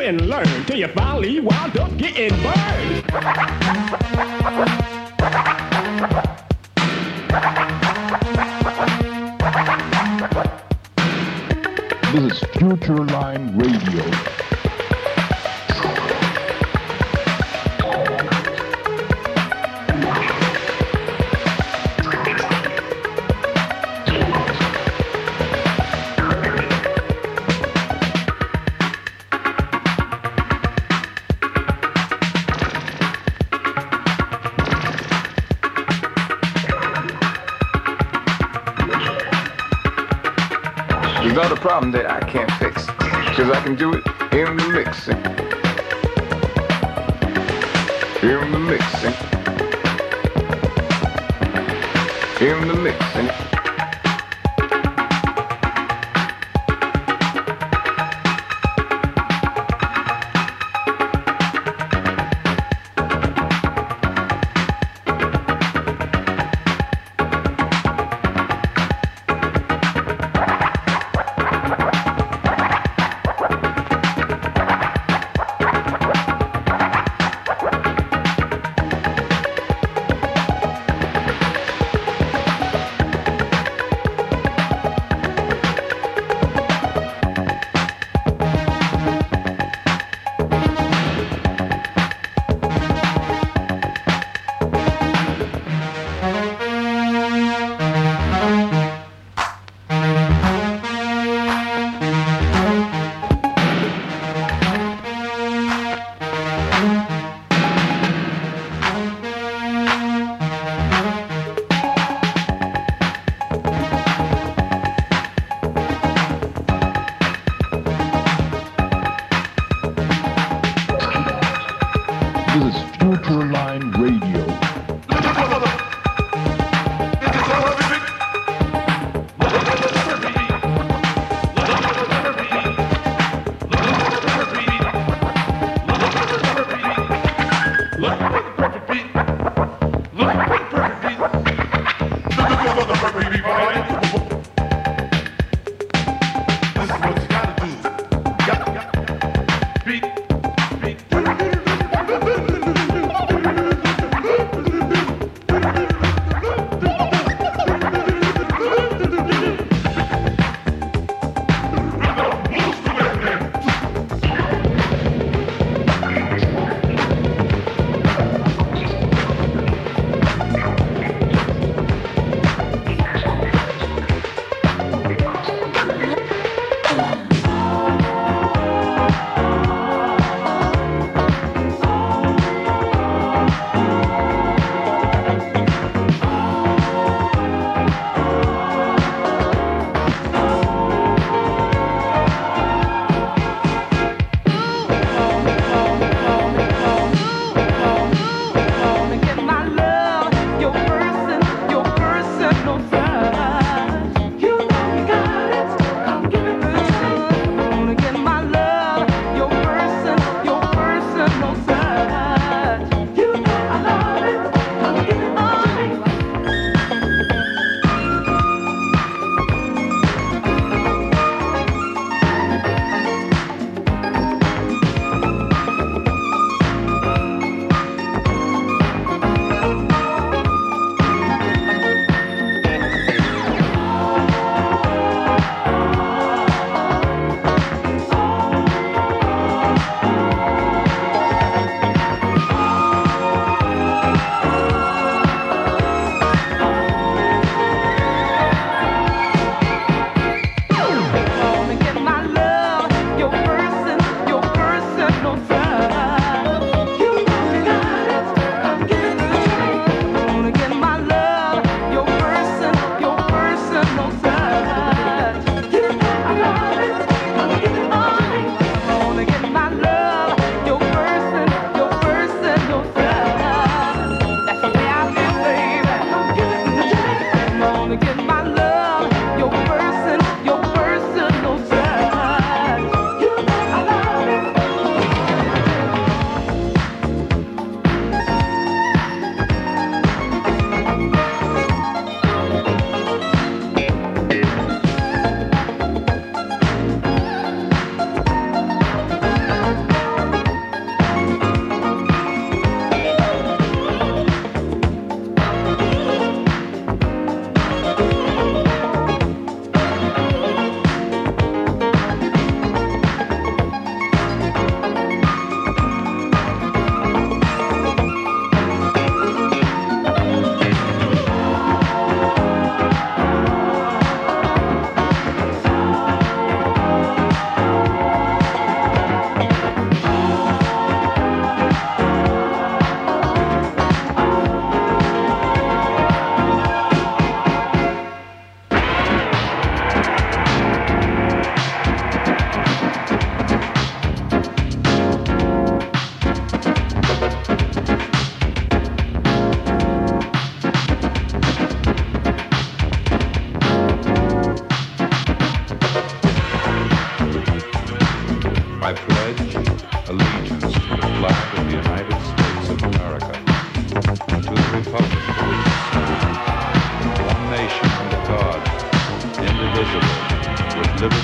and learn till you finally wound up getting burned. This is Future Line Radio. There's not a problem that I can't fix, because I can do it in the mixing. In the mixing. In the mixing. This is Future Line Radio.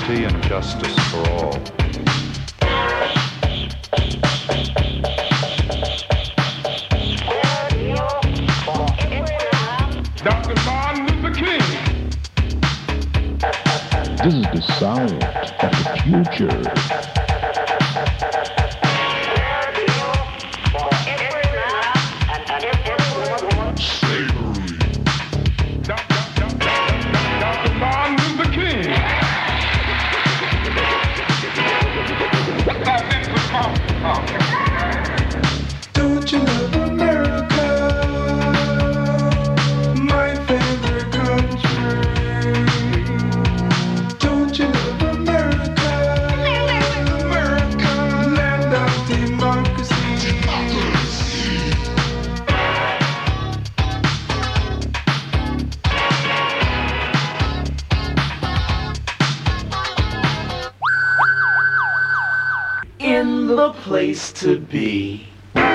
liberty and justice for all. Dr. Martin Luther King. This is the sound of the future. Dr. Martin Luther King. Don't you love America, my favorite country? Don't you love America, America, land of democracy? In the place to be.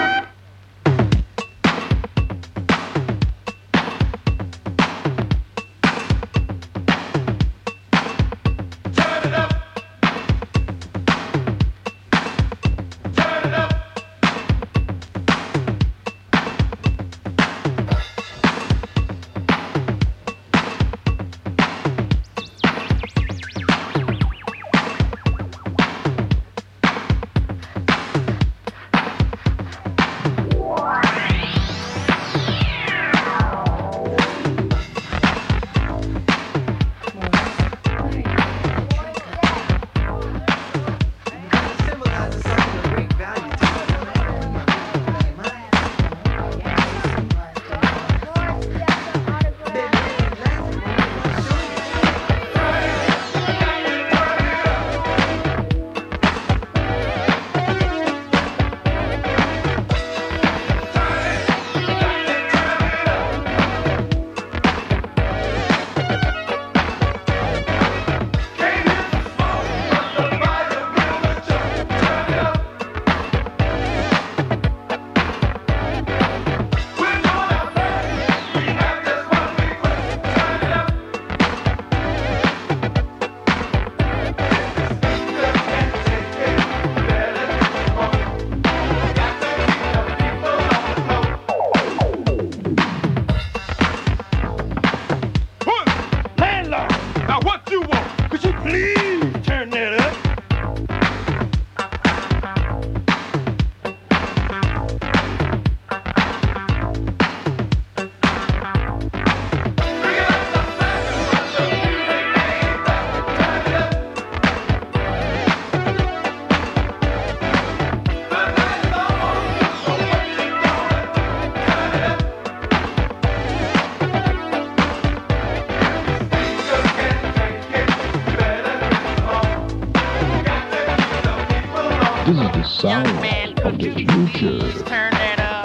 This is the sound of the future. Turn it up.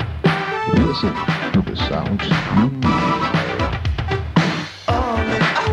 Listen to the sounds you need. Oh, man, I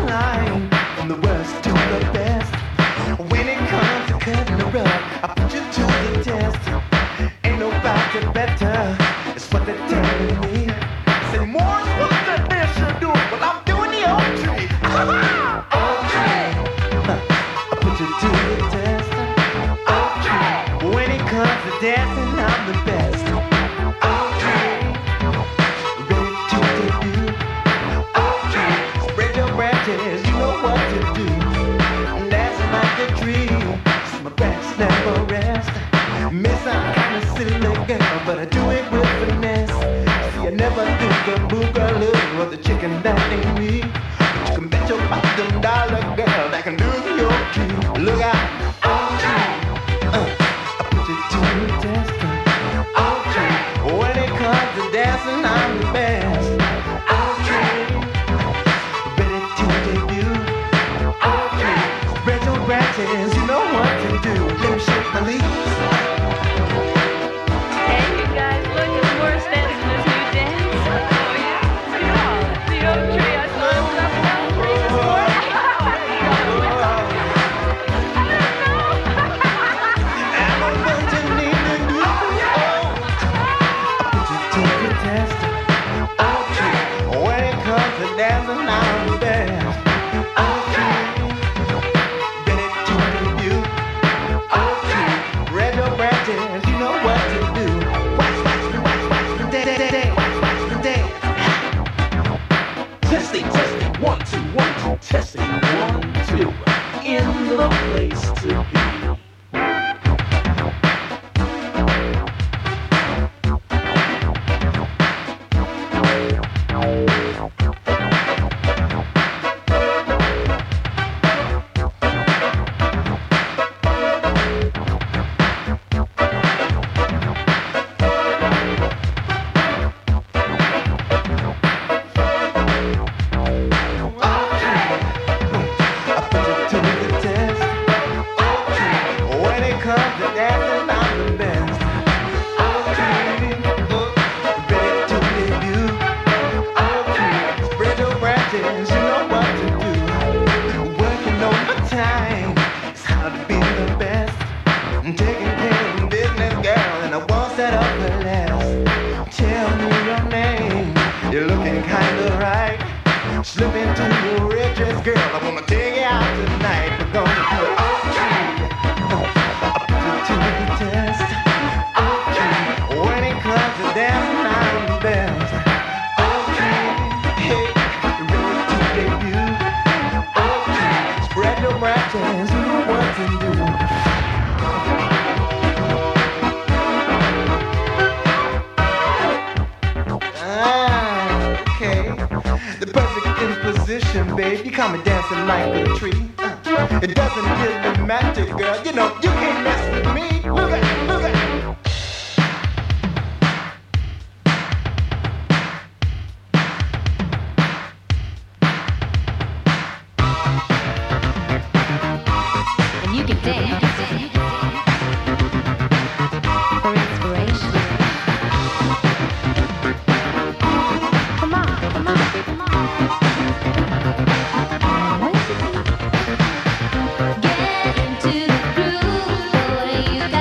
I'm the best. Okay, ready to debut. Okay, spread your branches, you know what to do. Dancing like a tree, so my breaths never rest. Miss, I'm kinda silly girl, but I do it with finesse. See, I never do the boogaloo or the chicken that ain't me. But you can bet your $1,000 girl that can do your key. Look out, okay, I put you to the test. Okay, when it comes to dancing, I'm the best. Okay, ready to debut. Okay, spread your branches, you know what to do. Let me shake my leaves. Hey, you guys, look at the worst dance in this new dance. Oh, yeah. Look at all the oak tree. I saw it up and down the street this morning. I'm a bunch of needing you. I put you to the test. Okay, when it comes to dancing, I'm the best. Okay, ready to debut. Okay, spread your branches, you know what to do. Watch the day, watch the day. Testing, 1, 2, 1, 2, testing, 1, 2. In the place to be. Slip into your riches, girl. I wanna take you out tonight. We're gonna do it. Okay, I put you to the test. Okay, when it comes to dancing, I'm the best. Okay, hey, ready to debut. Okay, spread your branches, you know what to do. Okay, the perfect imposition, babe. You caught me dancing like a tree. It doesn't really matter, girl. You know you can't mess with me. Look at, look at. And you can dance for inspiration. Come on, come on, come on. Get into the groove, boy, you got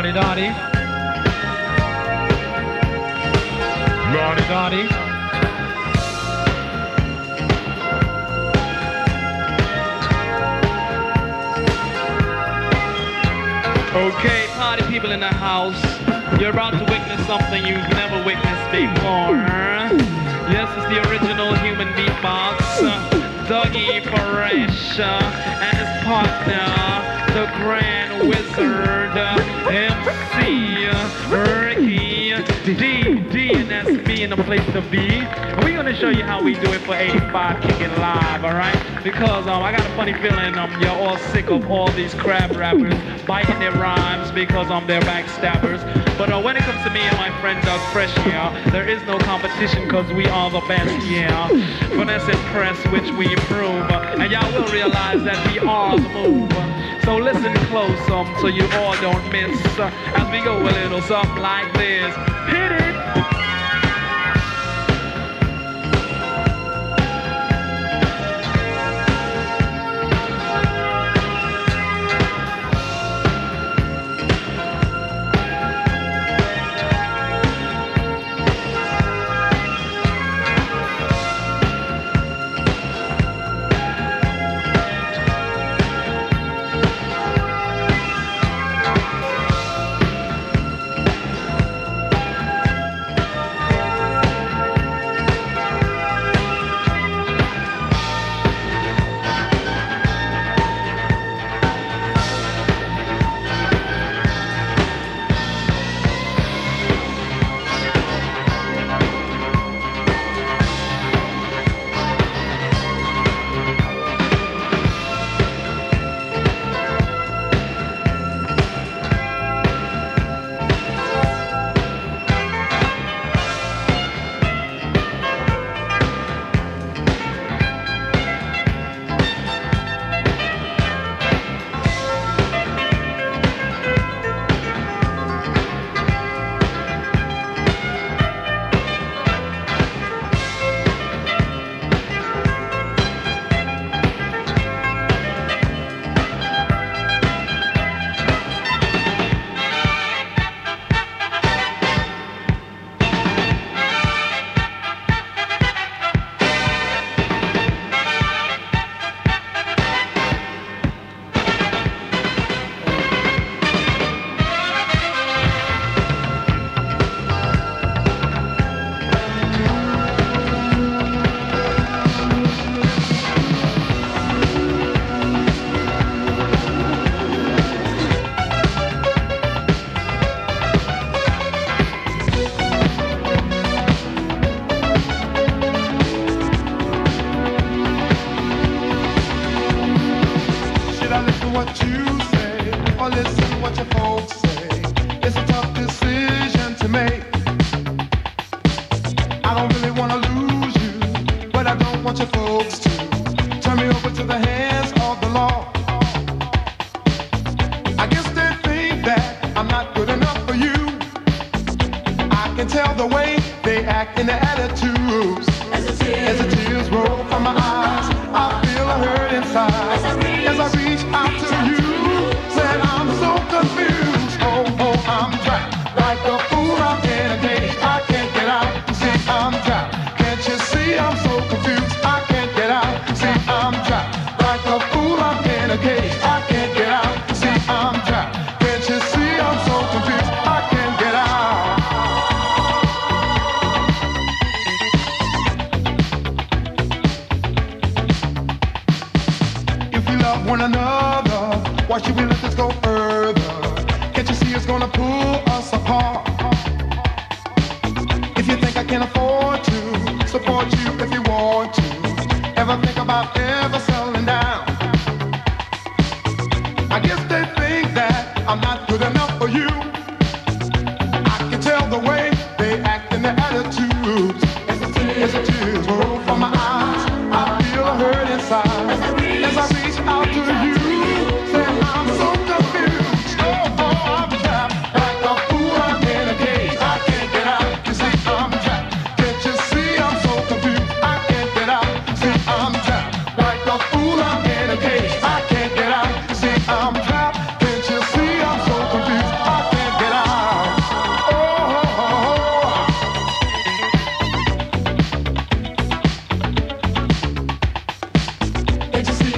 La-di-da-di. La-di-da-di. Okay, party people in the house, you're about to witness something you've never witnessed before. Yes, it's the original human beatbox, Dougie Fresh, and his partner, the Grand Wizard, MC Ricky D, and that's me in the place to be. We're gonna show you how we do it for 85 Kicking Live, alright? Because I got a funny feeling you're all sick of all these crab rappers biting their rhymes because they're backstabbers. But when it comes to me and my friend Doug Fresh here, there is no competition because we are the best, yeah. Finesse and press, which we improve, and y'all will realize that we are the move. So listen close so you all don't miss as we go a little something like this. Hit it! Like a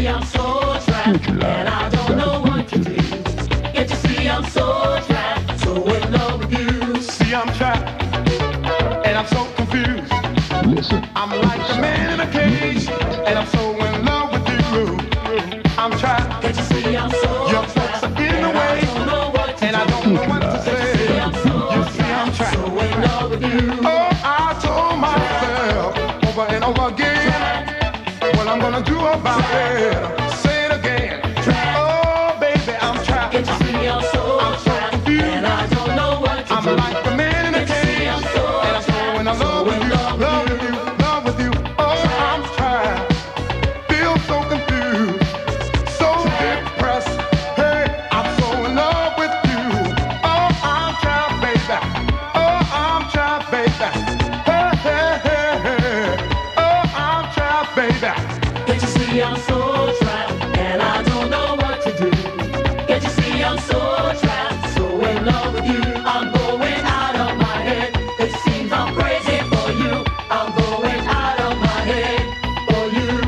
I'm so trapped, and I don't know what to do. Can't you see I'm so trapped, so in love with you? See, I'm trapped, and I'm so confused. Listen. I'm like a man in a cage, and I'm so in love with you. I'm trapped. Can't you see I'm so Your folks are in the way, and I don't know what to say. You see, I'm trapped. so in love with you? Oh, I told myself over and over again what I'm gonna do about it. Say it again. Oh, baby, I'm trapped. Can't you see I'm so trapped, and I don't know what to do? I'm like the man in a cage, and I'm so in love with you, love with you, love with you. Oh, I'm trapped, feel so confused, so depressed. Hey, I'm so in love with you. Oh, I'm trapped, baby. Oh, I'm trapped, baby. Hey, hey, hey, hey. Oh, I'm trapped, baby. Can't you see I'm so trapped, and I don't know what to do? Can't you see I'm so trapped, so in love with you? I'm going out of my head. It seems I'm crazy for you. I'm going out of my head for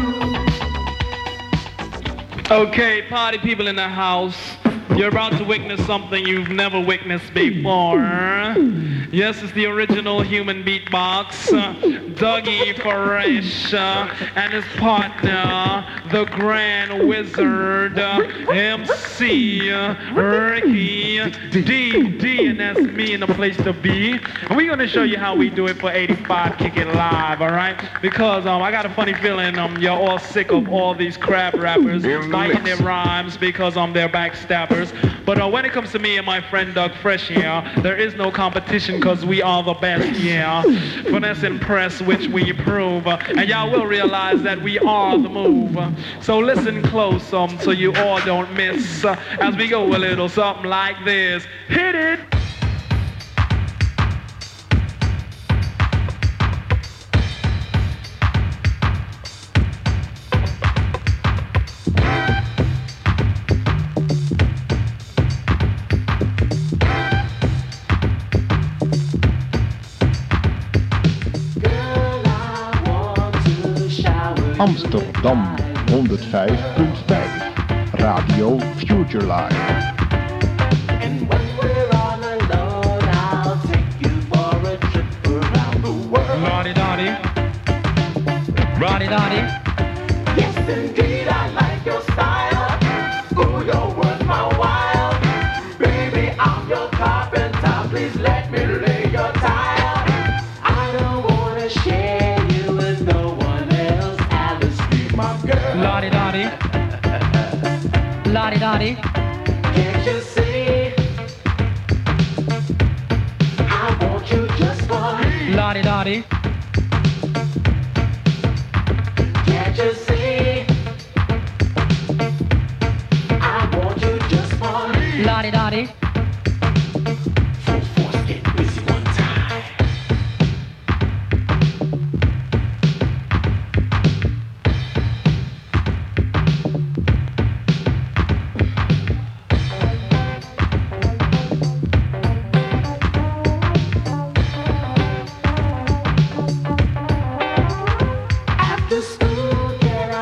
you. Okay, party people in the house, you're about to witness something you've never witnessed before. Yes, it's the original human beatbox, Dougie Fresh, and his partner, the Grand Wizard, MC Ricky D, and that's me in the place to be. And we're gonna show you how we do it for 85 Kick It Live, all right? Because I got a funny feeling you're all sick of all these crab rappers biting their rhymes because they're backstabbers. But when it comes to me and my friend Doug Fresh here, there is no competition because we are the best, yeah. Finesse and press, which we prove. And y'all will realize that we are the move. So listen close so you all don't miss as we go a little something like this. Hit it! Amsterdam 105.5 Radio Future Line. And when we're all alone, I'll take you for a trip around the world. Roddy-doddy. Roddy-doddy. Yes, indeed, I like your style. Ooh, you're worth my while. Baby, I'm your carpenter. Please let me lay your tile. I don't wanna share you with no one else. Alice, be my girl. Lottie-dottie. Lottie-dottie. Can't you see? I want you just for me. Lottie-dottie. Can't you see? I want you just for me. Lottie-dottie. Full force, get busy one time. After school, get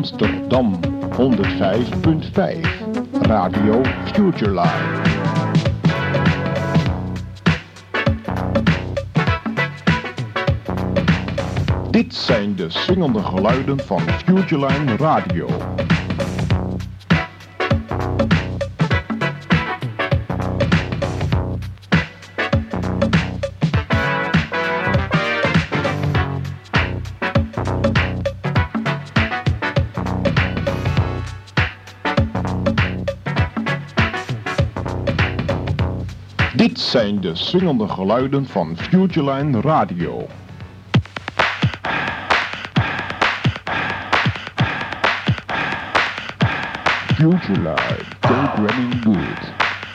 Amsterdam 105.5 Radio Futureline. Dit zijn de swingende geluiden van Futureline Radio. Dit zijn de swingende geluiden van Futureline Radio. Futureline, programming good.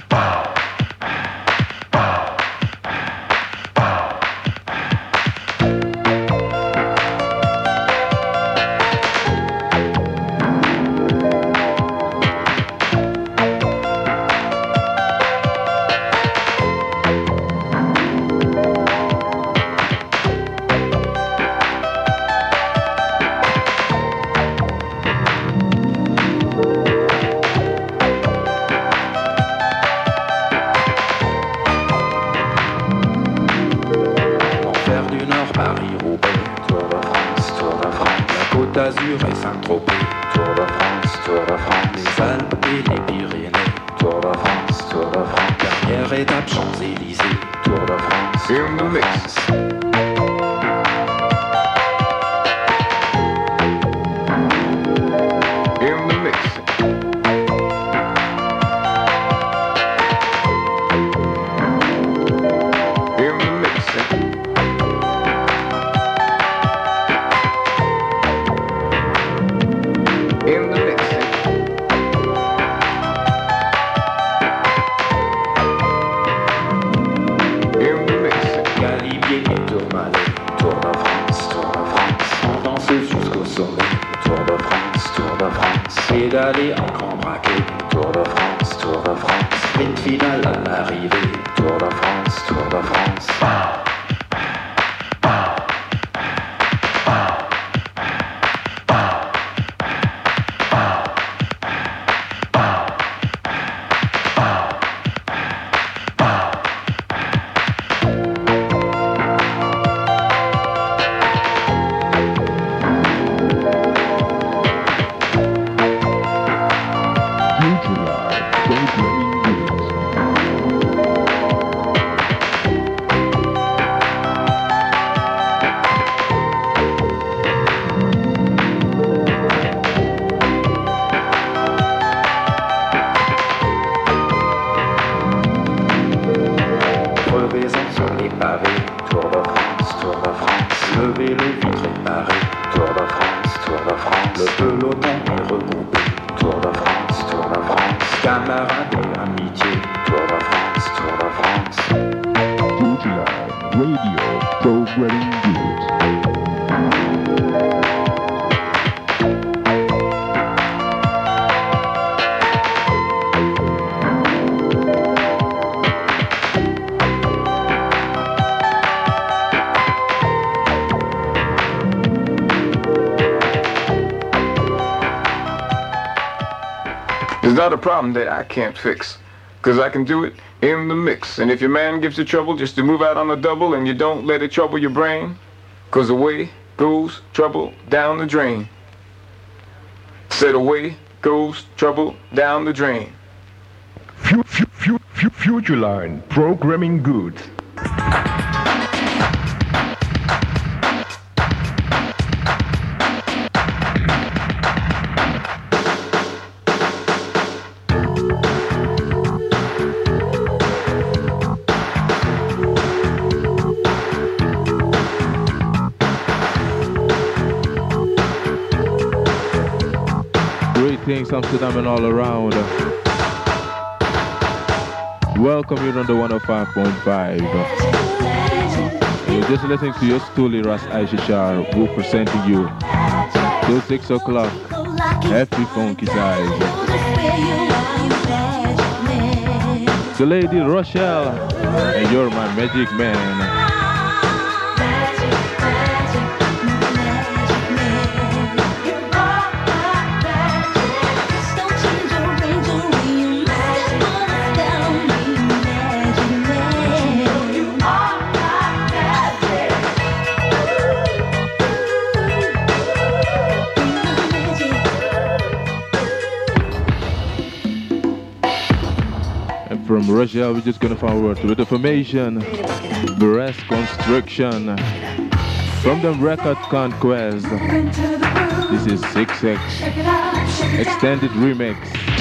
It's not a problem that I can't fix, cause I can do it in the mix. And if your man gives you trouble just to move out on the double and you don't let it trouble your brain, cause away goes trouble down the drain. Said away goes trouble down the drain. Futureline, programming good. Greetings, Amsterdam and all around. Welcome here on the 105.5. You're just listening to your Stoolie Ras Aishishar, who presenting you till 6 o'clock. Happy funky size. The lady Rochelle, and you're my magic man. And from Russia, we're just gonna forward with the formation Breast Constriction. From the record Conquest, this is 6X Extended Remix.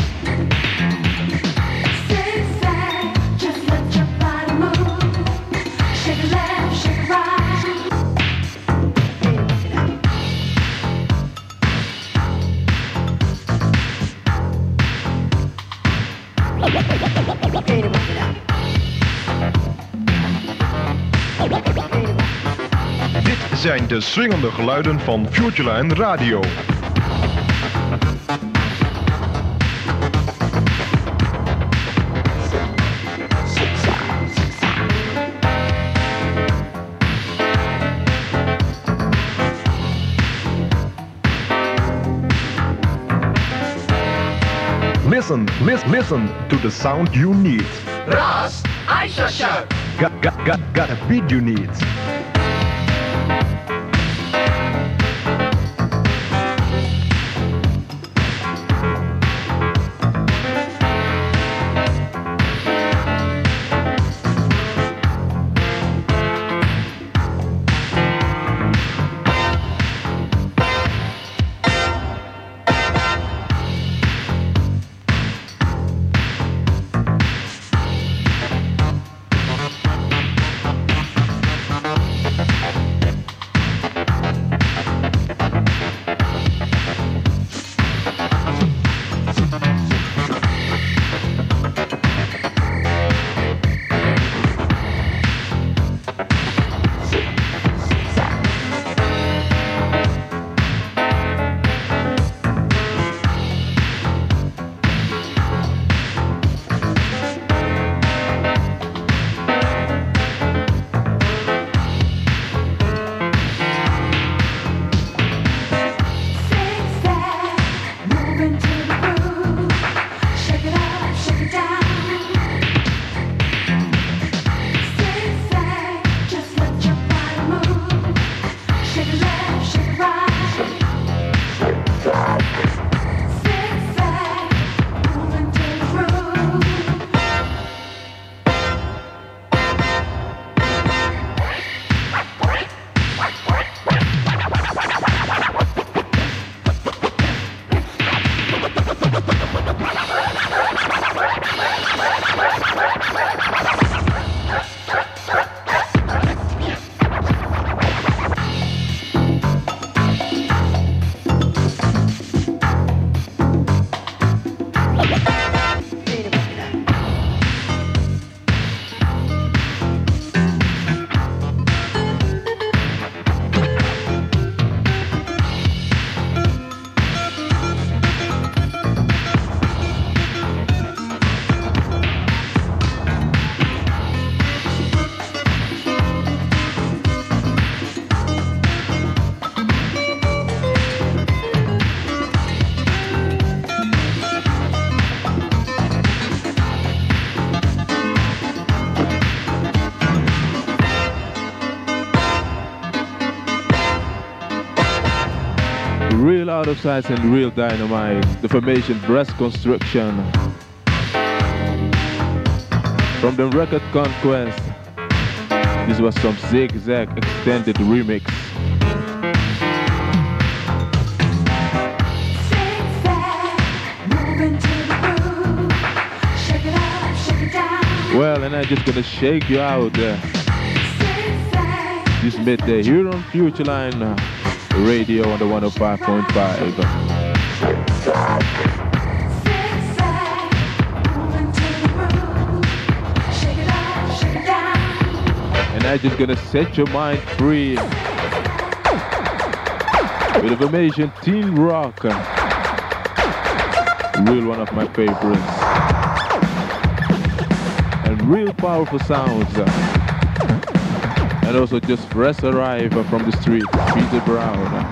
Dit zijn de swingende geluiden van Futureline Radio. Listen to the sound you need. Ras, Aisha Show. Got a beat you need. Real out of sight and real dynamite. The formation Breast Constriction. From the record Conquest, this was some Zigzag extended remix. Well, and I'm just gonna shake you out this midday here on Futureline Radio on the 105.5. And I'm just gonna set your mind free with information Teen Rock. Real one of my favorites. And real powerful sounds. And also just fresh arrive from the street, Peter Brown.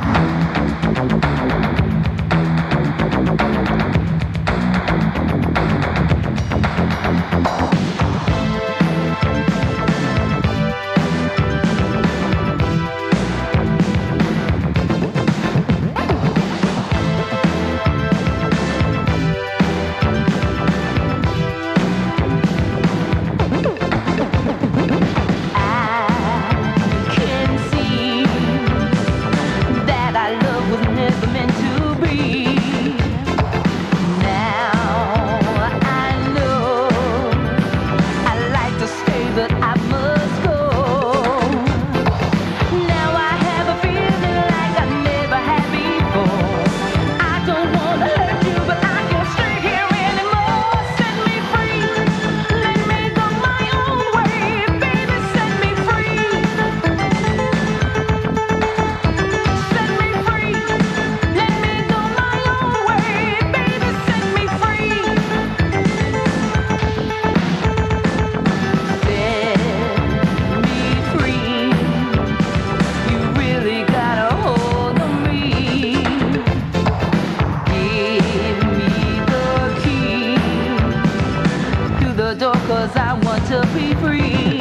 the door 'cause I want to be free.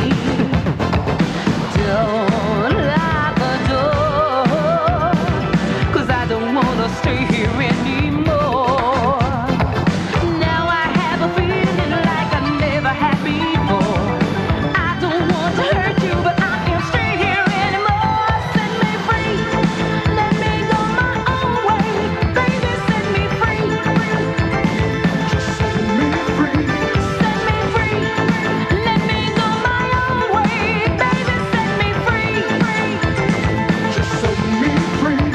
Don't lock the door 'cause I don't wanna stay here anymore. Now I have a feeling like I never had before. I don't want to hurt you, but I can't stay here anymore. Set me free, let me go my own way. Baby, set me free. Just set me free. Set me free, let me go my own way. Baby, set me free. Just set me free.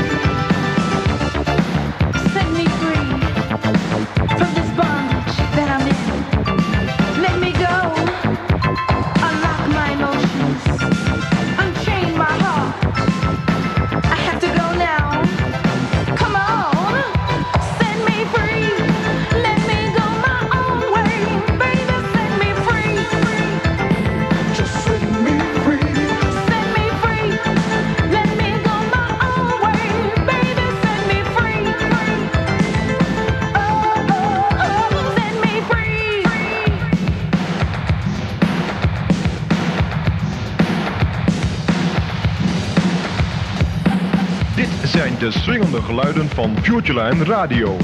Set me free from this bondage that I'm in. Let me go. Unlock my emotions. Unchain my heart. I have to go now. Come on. Set me free. Let me go my own way. Baby, set me free. Just set me free. Set me free. Let me go my own way. Baby, set me free. Oh, oh, oh, set me free. Dit zijn de swingende geluiden van Futureline Radio.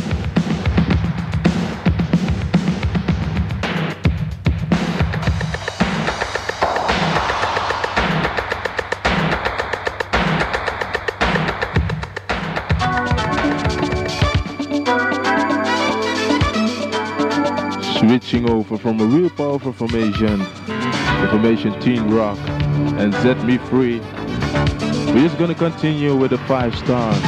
Switching over from a real powerful formation, the formation Teen Rock, and Set Me Free. We're just gonna continue with the 5 stars.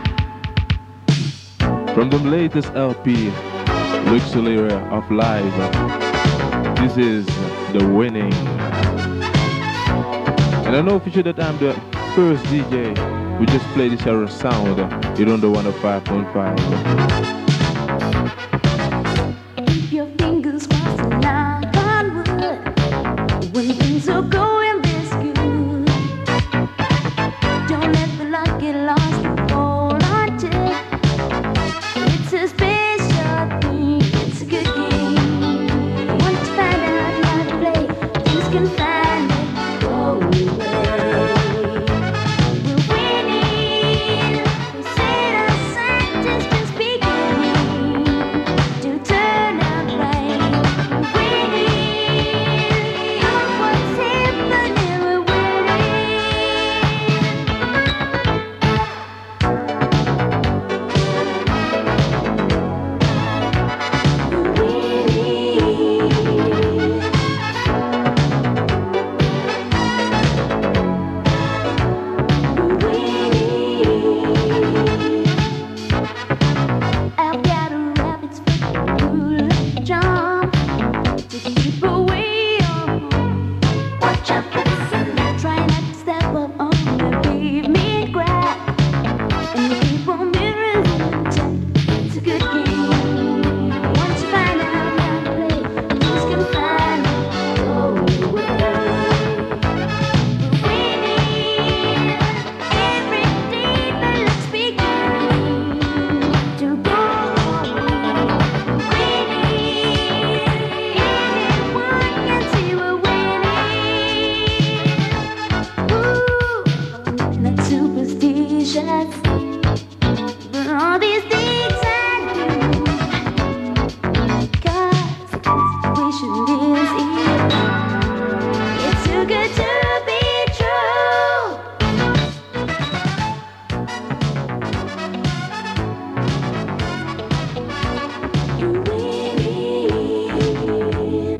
From the latest LP, Luxury of Life. This is The Winning. And I know for sure that I'm the first DJ who just play this era sound here on the 105.5. Keep your fingers crossed and knock on wood when things are going